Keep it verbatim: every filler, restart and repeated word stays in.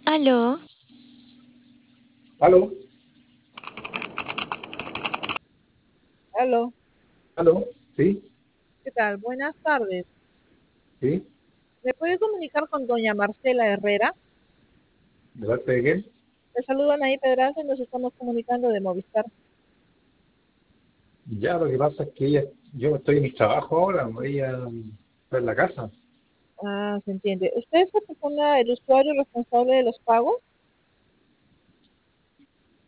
Aló, ¿Aló? Aló, ¿Aló? ¿Sí? ¿qué tal? Buenas tardes. ¿Sí? ¿Me puede comunicar con doña Marcela Herrera? ¿De parte de quién? Le saluda Anaí Pedraza y nos estamos comunicando de Movistar. Ya, lo que pasa es que ella, yo estoy en mi trabajo ahora, ella está en la casa. Ah, se entiende. ¿Usted es la persona, el usuario responsable de los pagos?